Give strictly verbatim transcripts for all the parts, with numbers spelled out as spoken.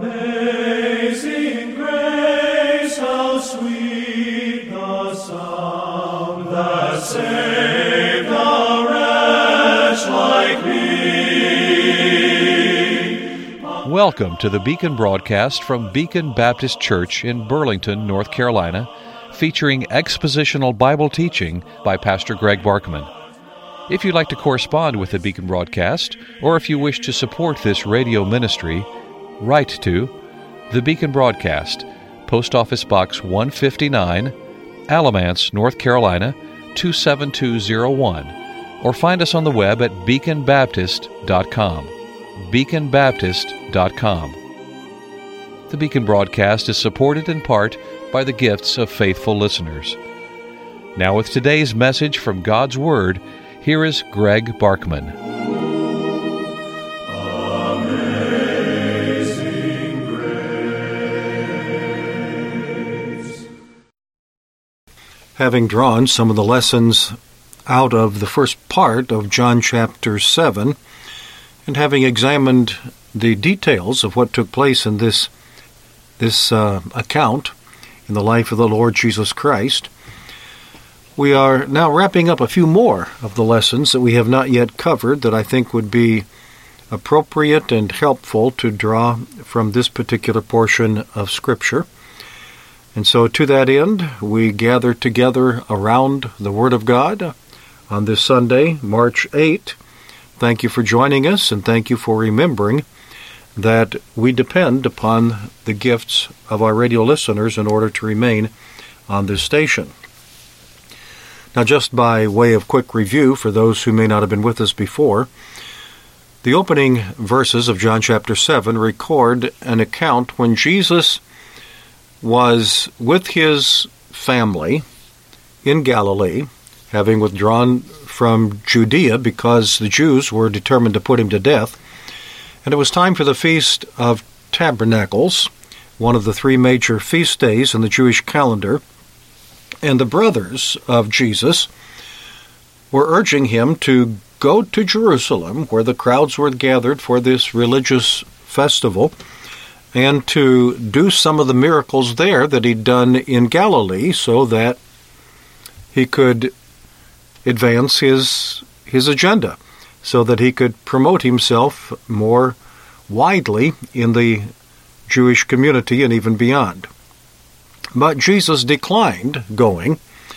Amazing grace, how sweet the sound that saved a wretch like me. Welcome to the Beacon broadcast from Beacon Baptist Church in Burlington, North Carolina, featuring expositional Bible teaching by Pastor Greg Barkman. If you'd like to correspond with the Beacon broadcast, or if you wish to support this radio ministry, write to the Beacon Broadcast, Post Office Box one fifty-nine, Alamance, North Carolina, two seven two zero one, or find us on the web at beacon baptist dot com. beacon baptist dot com. The Beacon broadcast is supported in part by the gifts of faithful listeners. Now with today's message from God's Word, here is Greg Barkman. Amazing grace. Having drawn some of the lessons out of the first part of John chapter seven, and having examined the details of what took place in this, this uh, account in the life of the Lord Jesus Christ, we are now wrapping up a few more of the lessons that we have not yet covered that I think would be appropriate and helpful to draw from this particular portion of Scripture. And so to that end, we gather together around the Word of God on this Sunday, March eighth. Thank you for joining us, and thank you for remembering that we depend upon the gifts of our radio listeners in order to remain on this station. Now, just by way of quick review for those who may not have been with us before, the opening verses of John chapter seven record an account when Jesus was with his family in Galilee, having withdrawn from Judea because the Jews were determined to put him to death. And it was time for the Feast of Tabernacles, one of the three major feast days in the Jewish calendar. And the brothers of Jesus were urging him to go to Jerusalem, where the crowds were gathered for this religious festival, and to do some of the miracles there that he'd done in Galilee so that he could advance his his agenda, so that he could promote himself more widely in the Jewish community and even beyond. But Jesus declined going,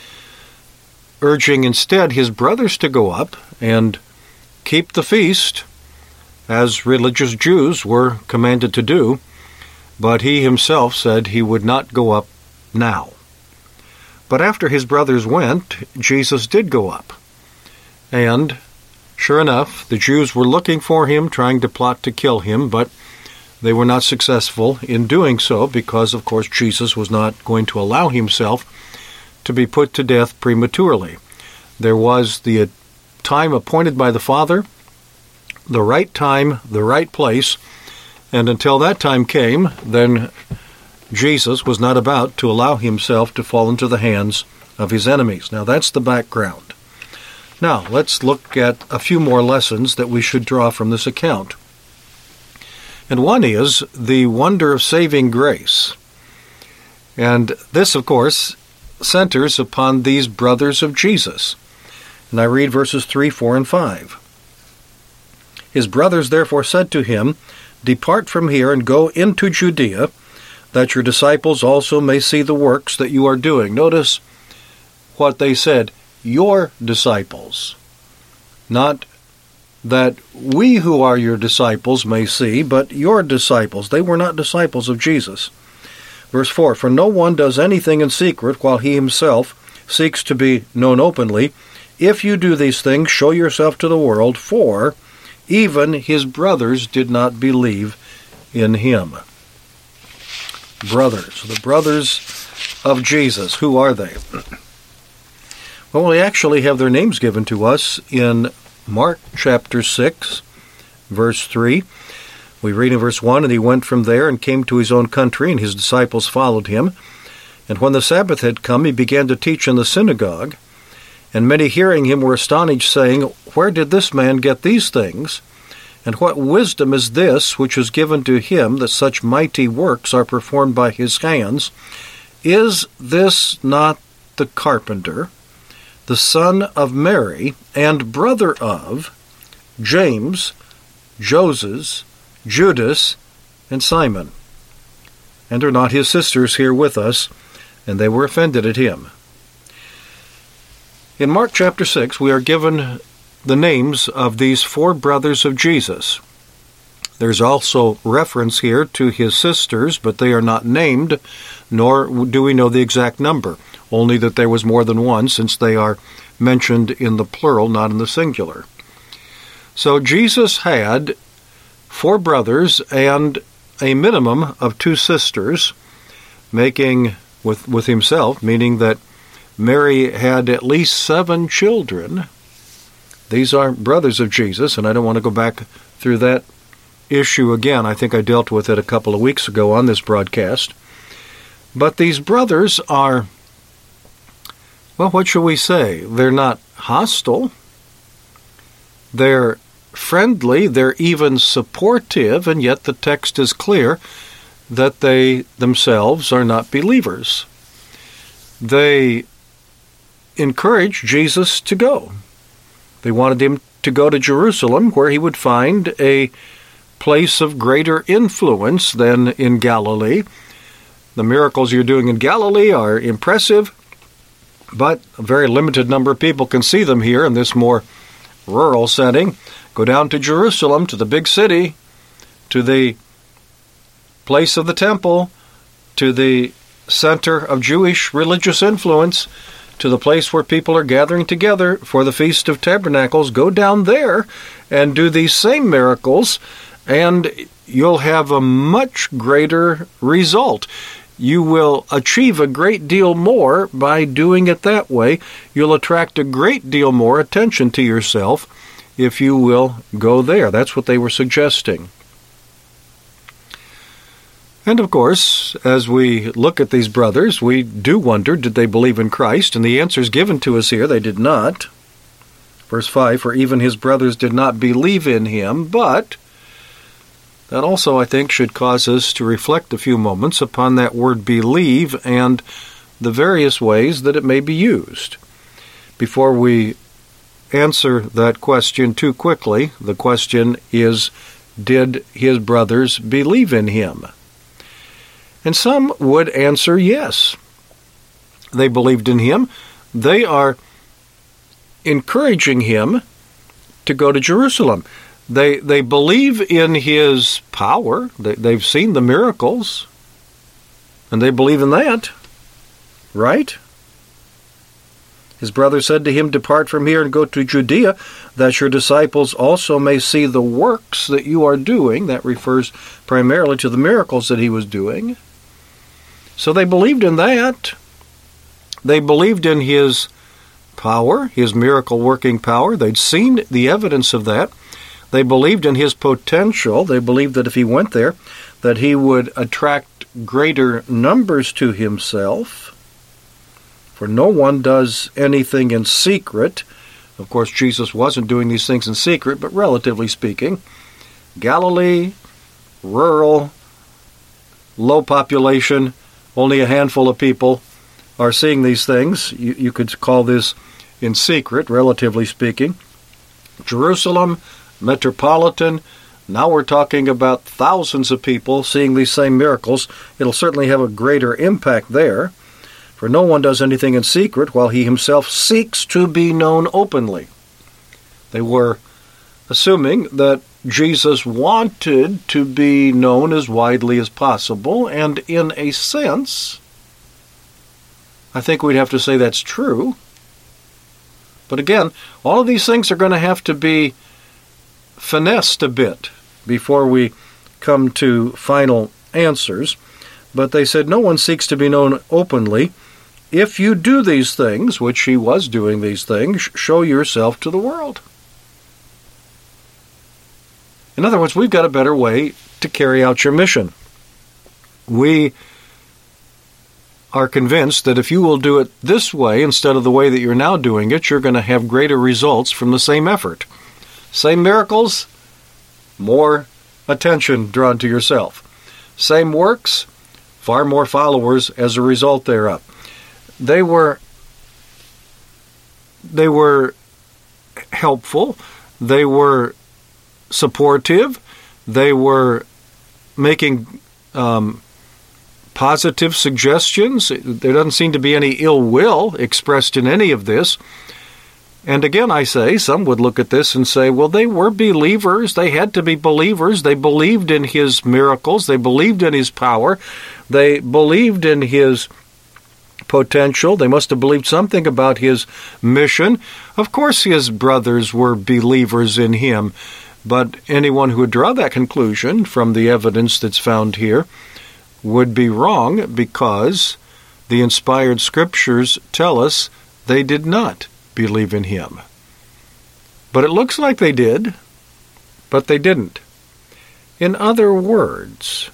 urging instead his brothers to go up and keep the feast, as religious Jews were commanded to do, but he himself said he would not go up now. But after his brothers went, Jesus did go up. And, sure enough, the Jews were looking for him, trying to plot to kill him, but they were not successful in doing so because, of course, Jesus was not going to allow himself to be put to death prematurely. There was the time appointed by the Father, the right time, the right place, and until that time came, then Jesus was not about to allow himself to fall into the hands of his enemies. Now, that's the background. Now, let's look at a few more lessons that we should draw from this account. And one is the wonder of saving grace. And this, of course, centers upon these brothers of Jesus. And I read verses three, four, and five. His brothers therefore said to him, "Depart from here and go into Judea, that your disciples also may see the works that you are doing." Notice what they said, your disciples. Not that we who are your disciples may see, but your disciples. They were not disciples of Jesus. Verse four, "For no one does anything in secret while he himself seeks to be known openly. If you do these things, show yourself to the world, for even his brothers did not believe in him." Brothers, the brothers of Jesus, who are they? Well, we actually have their names given to us in Mark chapter six, verse three. We read in verse one, "And he went from there and came to his own country, and his disciples followed him. And when the Sabbath had come, he began to teach in the synagogue. And many hearing him were astonished, saying, Where did this man get these things? And what wisdom is this which is given to him, that such mighty works are performed by his hands? Is this not the carpenter, the son of Mary, and brother of James, Joses, Judas, and Simon? And are not his sisters here with us? And they were offended at him. In Mark chapter six, we are given the names of these four brothers of Jesus. There's also reference here to his sisters, but they are not named, nor do we know the exact number, only that there was more than one, since they are mentioned in the plural, not in the singular. So Jesus had four brothers and a minimum of two sisters, making with, with himself, meaning that Mary had at least seven children. These are brothers of Jesus, and I don't want to go back through that issue again. I think I dealt with it a couple of weeks ago on this broadcast. But these brothers are, well, what shall we say? They're not hostile. They're friendly. They're even supportive, and yet the text is clear that they themselves are not believers. They encourage Jesus to go. They wanted him to go to Jerusalem, where he would find a place of greater influence than in Galilee. The miracles you're doing in Galilee are impressive, but a very limited number of people can see them here in this more rural setting. Go down to Jerusalem, to the big city, to the place of the temple, to the center of Jewish religious influence, to the place where people are gathering together for the Feast of Tabernacles. Go down there and do these same miracles, and you'll have a much greater result. You will achieve a great deal more by doing it that way. You'll attract a great deal more attention to yourself if you will go there. That's what they were suggesting. And of course, as we look at these brothers, we do wonder, did they believe in Christ? And the answer is given to us here, they did not. Verse five, for even his brothers did not believe in him, but that also, I think, should cause us to reflect a few moments upon that word believe and the various ways that it may be used. Before we answer that question too quickly, the question is, did his brothers believe in him? And some would answer yes. They believed in him. They are encouraging him to go to Jerusalem. They they believe in his power. They, they've seen the miracles, and they believe in that, right? His brother said to him, depart from here and go to Judea, that your disciples also may see the works that you are doing. That refers primarily to the miracles that he was doing. So they believed in that. They believed in his power, his miracle-working power. They'd seen the evidence of that. They believed in his potential. They believed that if he went there, that he would attract greater numbers to himself. For no one does anything in secret. Of course, Jesus wasn't doing these things in secret, but relatively speaking, Galilee, rural, low population, only a handful of people are seeing these things. You, you could call this in secret, relatively speaking. Jerusalem, metropolitan, now we're talking about thousands of people seeing these same miracles. It'll certainly have a greater impact there. For no one does anything in secret while he himself seeks to be known openly. They were assuming that Jesus wanted to be known as widely as possible, and in a sense, I think we'd have to say that's true. But again, all of these things are going to have to be finessed a bit before we come to final answers. But they said no one seeks to be known openly. If you do these things, which he was doing these things, show yourself to the world. In other words, we've got a better way to carry out your mission. We are convinced that if you will do it this way instead of the way that you're now doing it, you're going to have greater results from the same effort. Same miracles, more attention drawn to yourself. Same works, far more followers as a result thereof. They were they were helpful, they were supportive, they were making um, positive suggestions. There doesn't seem to be any ill will expressed in any of this. And again, I say, some would look at this and say, well, they were believers. They had to be believers. They believed in his miracles. They believed in his power. They believed in his potential. They must have believed something about his mission. Of course, his brothers were believers in him. But anyone who would draw that conclusion from the evidence that's found here would be wrong, because the inspired scriptures tell us they did not believe in him. But it looks like they did, but they didn't. In other words,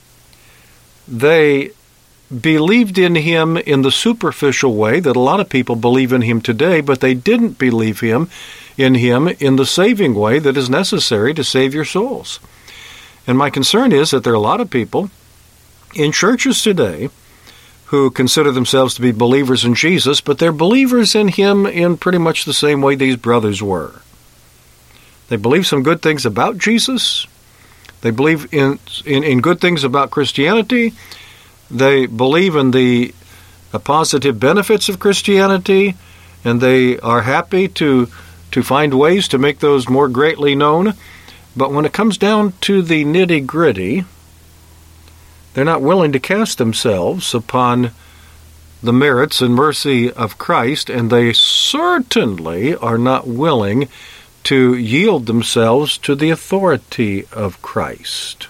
they believed in him in the superficial way that a lot of people believe in him today, but they didn't believe him in him in the saving way that is necessary to save your souls. And my concern is that there are a lot of people in churches today who consider themselves to be believers in Jesus, but they're believers in him in pretty much the same way these brothers were. They believe some good things about Jesus. They believe in, in, in good things about Christianity. They believe in the uh, positive benefits of Christianity, and they are happy to, to find ways to make those more greatly known. But when it comes down to the nitty-gritty, they're not willing to cast themselves upon the merits and mercy of Christ, and they certainly are not willing to yield themselves to the authority of Christ.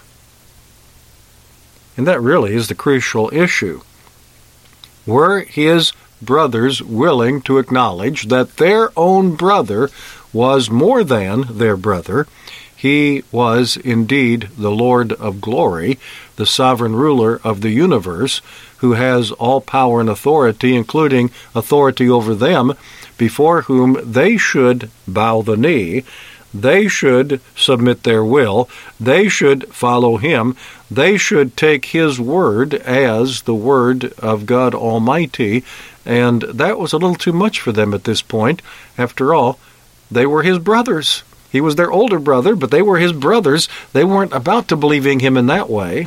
And that really is the crucial issue. Were his brothers willing to acknowledge that their own brother was more than their brother? He was indeed the Lord of glory, the sovereign ruler of the universe, who has all power and authority, including authority over them, before whom they should bow the knee. They should submit their will. They should follow him. They should take his word as the word of God Almighty. And that was a little too much for them at this point. After all, they were his brothers. He was their older brother, but they were his brothers. They weren't about to believe in him in that way.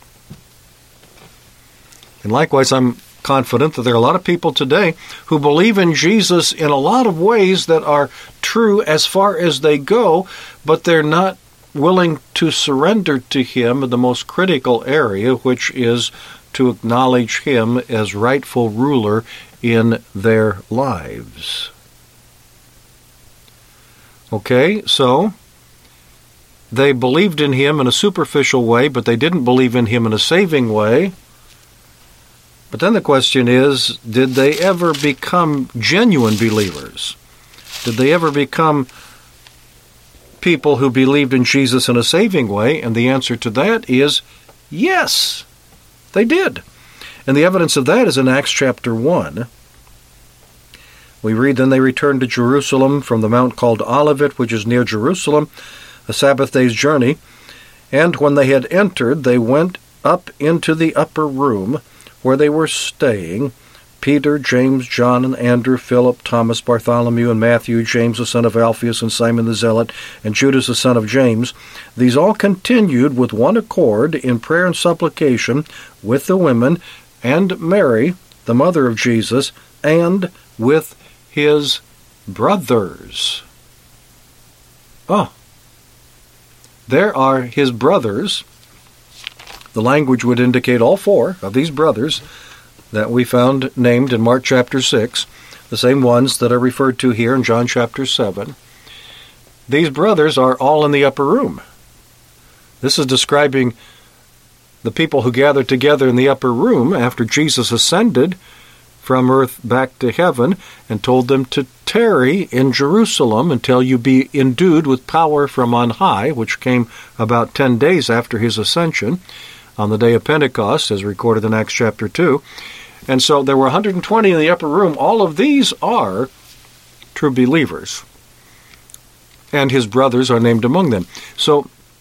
And likewise, I'm confident that there are a lot of people today who believe in Jesus in a lot of ways that are true as far as they go, but they're not willing to surrender to him in the most critical area, which is to acknowledge him as rightful ruler in their lives. Okay, so they believed in him in a superficial way, but they didn't believe in him in a saving way. But then the question is, did they ever become genuine believers? Did they ever become people who believed in Jesus in a saving way? And the answer to that is yes, they did. And the evidence of that is in Acts chapter one. We read, "Then they returned to Jerusalem from the mount called Olivet, which is near Jerusalem, a Sabbath day's journey. And when they had entered, they went up into the upper room where they were staying, Peter, James, John, and Andrew, Philip, Thomas, Bartholomew, and Matthew, James the son of Alphaeus, and Simon the Zealot, and Judas the son of James. These all continued with one accord in prayer and supplication with the women, and Mary, the mother of Jesus, and with his brothers." Oh, there are his brothers. The language would indicate all four of these brothers that we found named in Mark chapter six, the same ones that are referred to here in John chapter seven. These brothers are all in the upper room. This is describing the people who gathered together in the upper room after Jesus ascended from earth back to heaven and told them to tarry in Jerusalem until you be endued with power from on high, which came about ten days after his ascension on the day of Pentecost, as recorded in Acts chapter two. And so there were one hundred twenty in the upper room. All of these are true believers. And his brothers are named among them. So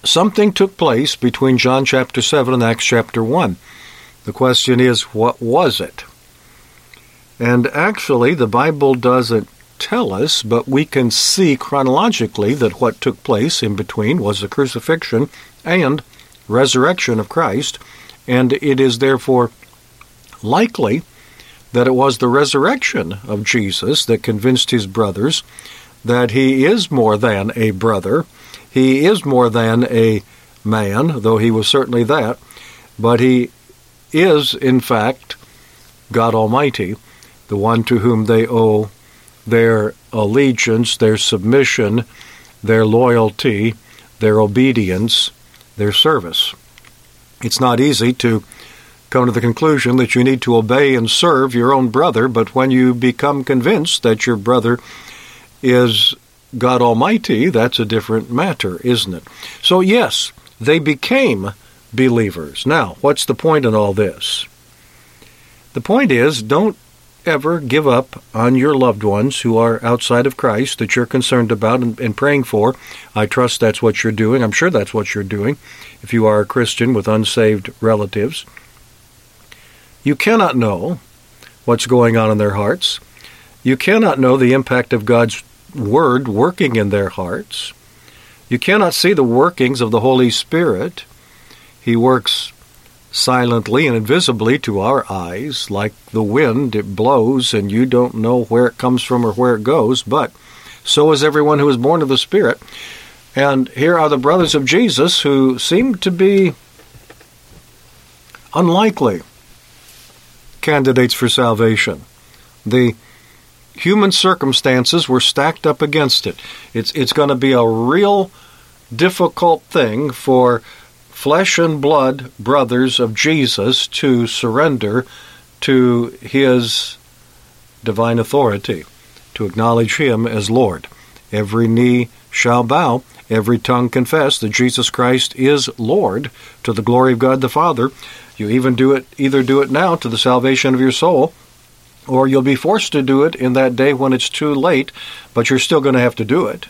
something took place between John chapter seven and Acts chapter one. The question is, what was it? And actually, the Bible doesn't tell us, but we can see chronologically that what took place in between was the crucifixion and resurrection of Christ, and it is therefore likely that it was the resurrection of Jesus that convinced his brothers that he is more than a brother. He is more than a man, though he was certainly that, but he is, in fact, God Almighty, the one to whom they owe their allegiance, their submission, their loyalty, their obedience, their service. It's not easy to come to the conclusion that you need to obey and serve your own brother, but when you become convinced that your brother is God Almighty, that's a different matter, isn't it? So yes, they became believers. Now, what's the point in all this? The point is, don't ever give up on your loved ones who are outside of Christ that you're concerned about and, and praying for. I trust that's what you're doing. I'm sure that's what you're doing if you are a Christian with unsaved relatives. You cannot know what's going on in their hearts. You cannot know the impact of God's Word working in their hearts. You cannot see the workings of the Holy Spirit. He works silently and invisibly to our eyes, like the wind. It blows, and you don't know where it comes from or where it goes, but so is everyone who is born of the Spirit. And here are the brothers of Jesus who seem to be unlikely candidates for salvation. The human circumstances were stacked up against it. It's, it's going to be a real difficult thing for flesh and blood brothers of Jesus to surrender to his divine authority, to acknowledge him as Lord. Every knee shall bow, every tongue confess that Jesus Christ is Lord, to the glory of God the Father. You even do it, either do it now to the salvation of your soul, or you'll be forced to do it in that day when it's too late, but you're still going to have to do it.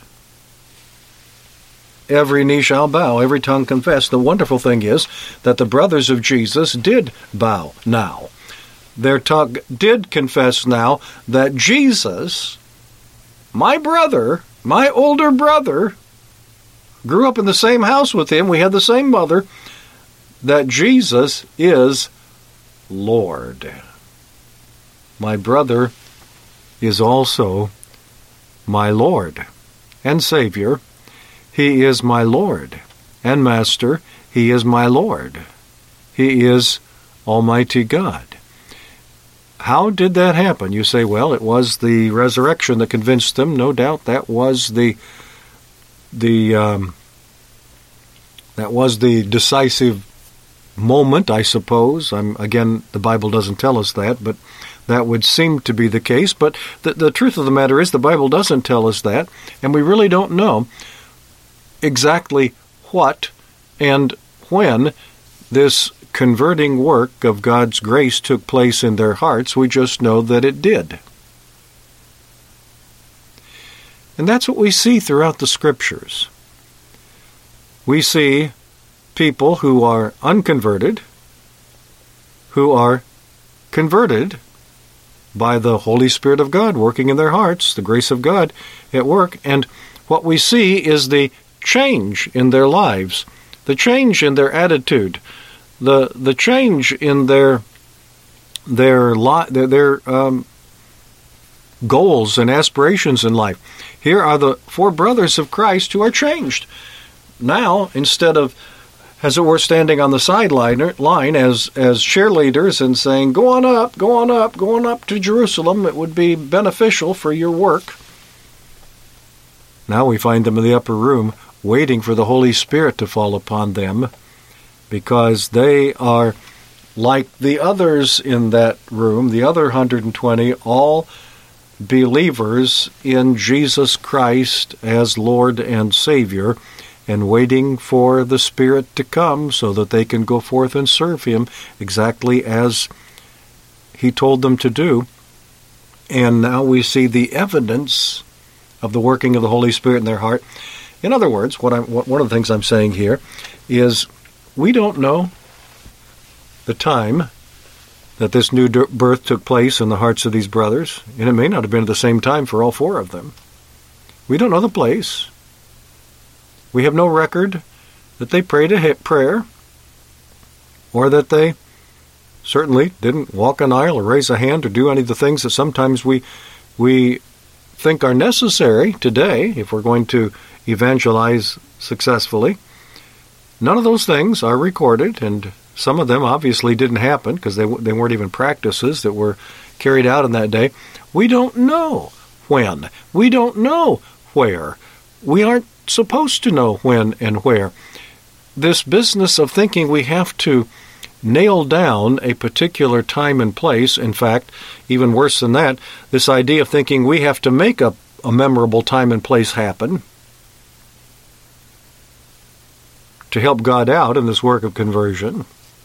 Every knee shall bow, every tongue confess. The wonderful thing is that the brothers of Jesus did bow now. Their tongue did confess now that Jesus, my brother, my older brother, grew up in the same house with him, we had the same mother, that Jesus is Lord. My brother is also my Lord and Savior. He is my Lord and Master. He is my Lord. He is Almighty God. How did that happen? You say, well, it was the resurrection that convinced them. No doubt that was the the um, that was the decisive moment, I suppose. I'm, again, the Bible doesn't tell us that, but that would seem to be the case. But the, the truth of the matter is the Bible doesn't tell us that, and we really don't know exactly what and when this converting work of God's grace took place in their hearts. We just know that it did. And that's what we see throughout the Scriptures. We see people who are unconverted, who are converted by the Holy Spirit of God working in their hearts, the grace of God at work. And what we see is the change in their lives, the change in their attitude, the the change in their their li- their, their um, goals and aspirations in life. Here are the four brothers of Christ who are changed. Now, instead of, as it were, standing on the sideline line as as cheerleaders and saying, "Go on up, go on up, go on up to Jerusalem. It would be beneficial for your work." Now we find them in the upper room, waiting for the Holy Spirit to fall upon them, because they are like the others in that room, the other one hundred twenty, all believers in Jesus Christ as Lord and Savior, and waiting for the Spirit to come so that they can go forth and serve Him exactly as He told them to do. And now we see the evidence of the working of the Holy Spirit in their heart. In other words, what I'm, what, one of the things I'm saying here is we don't know the time that this new birth took place in the hearts of these brothers, and it may not have been at the same time for all four of them. We don't know the place. We have no record that they prayed a prayer, or that they certainly didn't walk an aisle or raise a hand or do any of the things that sometimes we we think are necessary today if we're going to evangelize successfully. None of those things are recorded, and some of them obviously didn't happen because they, they weren't even practices that were carried out in that day. We don't know when. We don't know where. We aren't supposed to know when and where. This business of thinking we have to nail down a particular time and place, in fact, even worse than that, this idea of thinking we have to make a, a memorable time and place happen to help God out in this work of conversion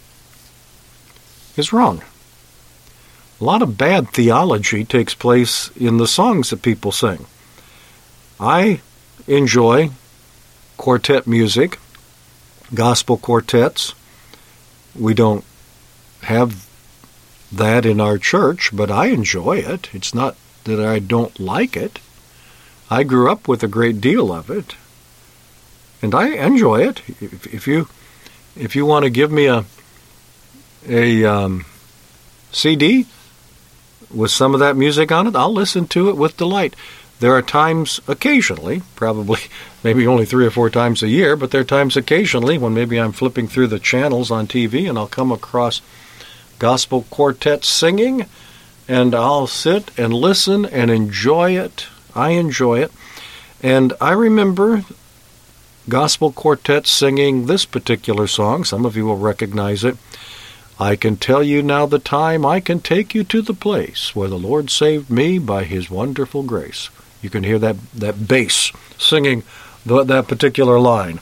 is wrong. A lot of bad theology takes place in the songs that people sing. I enjoy quartet music, gospel quartets. We don't have that in our church, but I enjoy it. It's not that I don't like it. I grew up with a great deal of it, and I enjoy it. If, if you if you want to give me a a um, C D with some of that music on it, I'll listen to it with delight. There are times occasionally, probably maybe only three or four times a year, but there are times occasionally when maybe I'm flipping through the channels on T V and I'll come across gospel quartets singing, and I'll sit and listen and enjoy it. I enjoy it. And I remember gospel quartets singing this particular song. Some of you will recognize it. I can tell you now the time, I can take you to the place where the Lord saved me by his wonderful grace. You can hear that, that bass singing the, that particular line.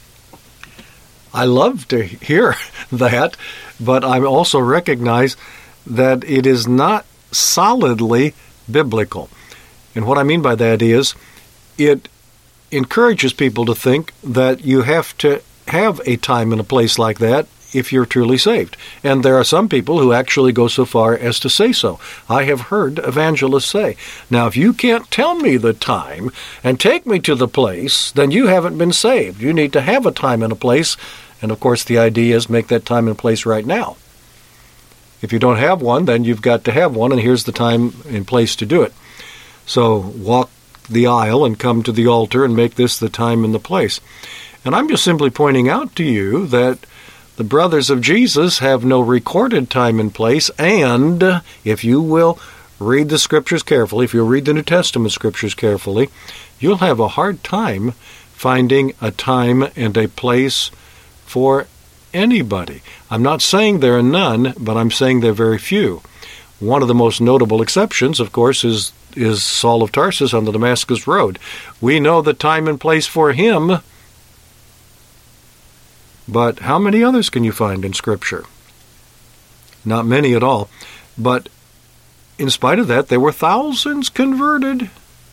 I love to hear that, but I also recognize that it is not solidly biblical. And what I mean by that is it encourages people to think that you have to have a time and a place like that if you're truly saved. And there are some people who actually go so far as to say so. I have heard evangelists say, now if you can't tell me the time and take me to the place, then you haven't been saved. You need to have a time and a place. And of course the idea is make that time and place right now. If you don't have one, then you've got to have one, and here's the time and place to do it. So walk the aisle and come to the altar and make this the time and the place. And I'm just simply pointing out to you that the brothers of Jesus have no recorded time and place, and if you will read the Scriptures carefully, if you'll read the New Testament Scriptures carefully, you'll have a hard time finding a time and a place for anybody. I'm not saying there are none, but I'm saying there are very few. One of the most notable exceptions, of course, is, is Saul of Tarsus on the Damascus Road. We know the time and place for him, but how many others can you find in Scripture? Not many at all. But in spite of that, there were thousands converted.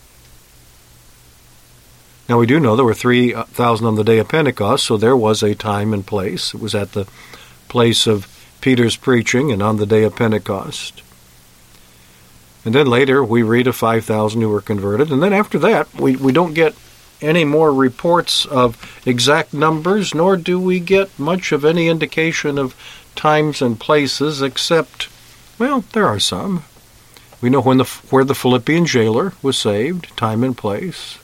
Now, we do know there were three thousand on the day of Pentecost, so there was a time and place. It was at the place of Peter's preaching and on the day of Pentecost. And then later, we read of five thousand who were converted. And then after that, we, we don't get any more reports of exact numbers, nor do we get much of any indication of times and places, except, well, there are some. We know when the where the Philippian jailer was saved, time and place.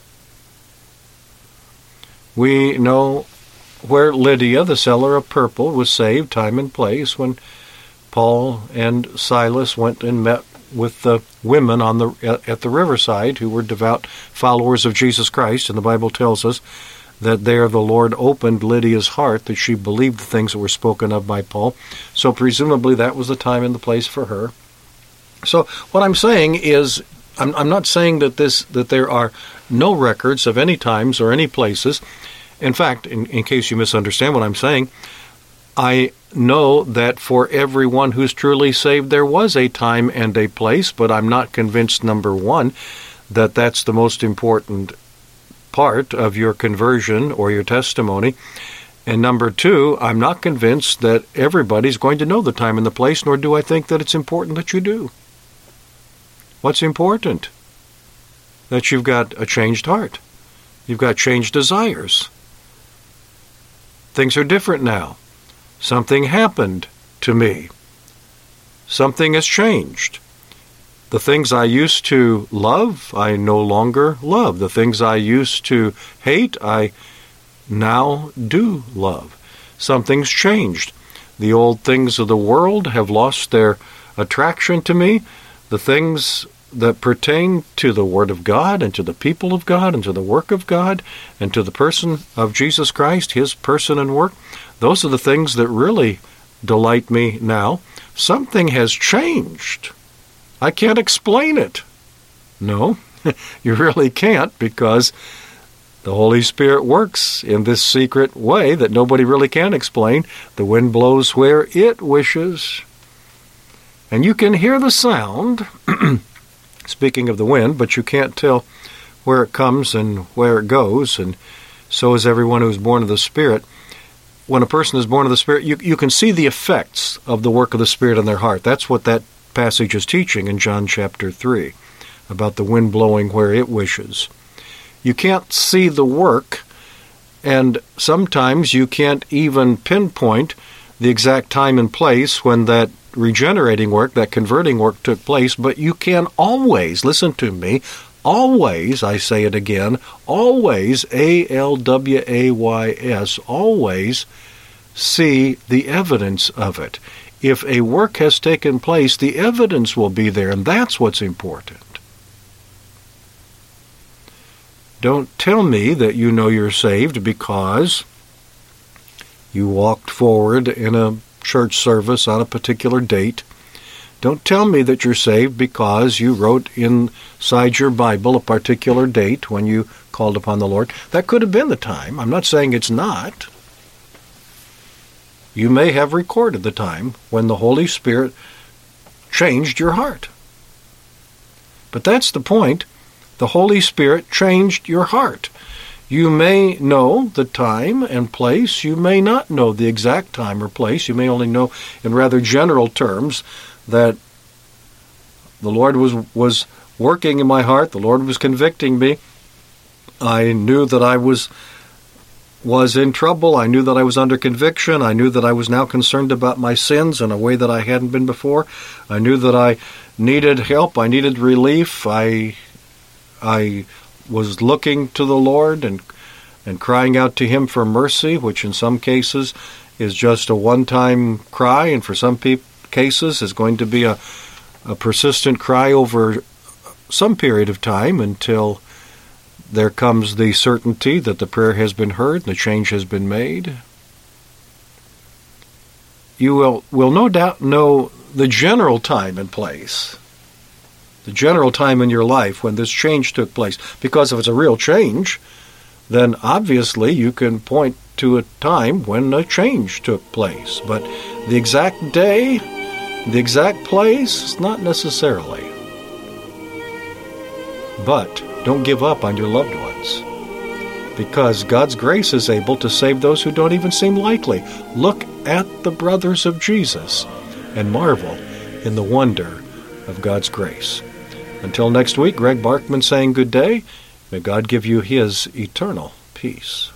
We know where Lydia, the seller of purple, was saved, time and place, when Paul and Silas went and met with the women on the at the riverside who were devout followers of Jesus Christ, and the Bible tells us that there the Lord opened Lydia's heart, that she believed the things that were spoken of by Paul. So presumably that was the time and the place for her. So what I'm saying is, I'm, I'm not saying that this that there are no records of any times or any places. In fact, in, in case you misunderstand what I'm saying, I know that for everyone who's truly saved, there was a time and a place, but I'm not convinced, number one, that that's the most important part of your conversion or your testimony. And number two, I'm not convinced that everybody's going to know the time and the place, nor do I think that it's important that you do. What's important? That you've got a changed heart. You've got changed desires. Things are different now. Something happened to me. Something has changed. The things I used to love, I no longer love. The things I used to hate, I now do love. Something's changed. The old things of the world have lost their attraction to me. The things that pertain to the Word of God and to the people of God and to the work of God and to the person of Jesus Christ, His person and work, those are the things that really delight me now. Something has changed. I can't explain it. No, you really can't, because the Holy Spirit works in this secret way that nobody really can explain. The wind blows where it wishes. And you can hear the sound, speaking of the wind, but you can't tell where it comes and where it goes, and so is everyone who is born of the Spirit. When a person is born of the Spirit, you, you can see the effects of the work of the Spirit in their heart. That's what that passage is teaching in John chapter three, about the wind blowing where it wishes. You can't see the work, and sometimes you can't even pinpoint the exact time and place when that regenerating work, that converting work took place, but you can always, listen to me, always, I say it again, always, A L W A Y S, always see the evidence of it. If a work has taken place, the evidence will be there, and that's what's important. Don't tell me that you know you're saved because you walked forward in a church service on a particular date. Don't tell me that you're saved because you wrote inside your Bible a particular date when you called upon the Lord. That could have been the time. I'm not saying it's not. You may have recorded the time when the Holy Spirit changed your heart. But that's the point. The Holy Spirit changed your heart. You may know the time and place. You may not know the exact time or place. You may only know in rather general terms that the Lord was was working in my heart. The Lord was convicting me. I knew that I was was in trouble. I knew that I was under conviction. I knew that I was now concerned about my sins in a way that I hadn't been before. I knew that I needed help. I needed relief. I I was looking to the Lord and and crying out to Him for mercy, which in some cases is just a one-time cry, and for some pe- cases is going to be a, a persistent cry over some period of time until there comes the certainty that the prayer has been heard and the change has been made. You will, will no doubt know the general time and place, the general time in your life when this change took place. Because if it's a real change, then obviously you can point to a time when a change took place. But the exact day, the exact place, not necessarily. But don't give up on your loved ones, because God's grace is able to save those who don't even seem likely. Look at the brothers of Jesus and marvel in the wonder of God's grace. Until next week, Greg Barkman saying good day. May God give you His eternal peace.